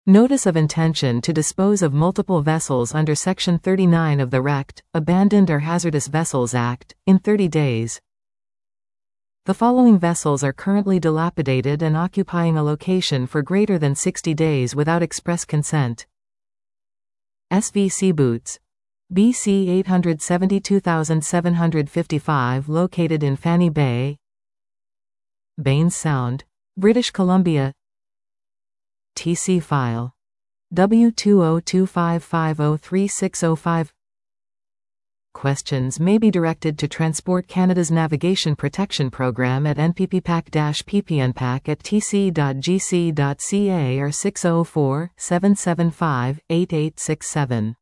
Notice of intention to dispose of multiple vessels under Section 39 of the Wrecked, Abandoned or Hazardous Vessels Act, in 30 days. The following vessels are currently dilapidated and occupying a location for greater than 60 days without express consent. SV Seaboots. BC 872755 located in Fanny Bay, Baines Sound, British Columbia. TC File. W2025503605. Questions may be directed to Transport Canada's Navigation Protection Program at npppac-ppnpac@tc.gc.ca or 604-775-8867.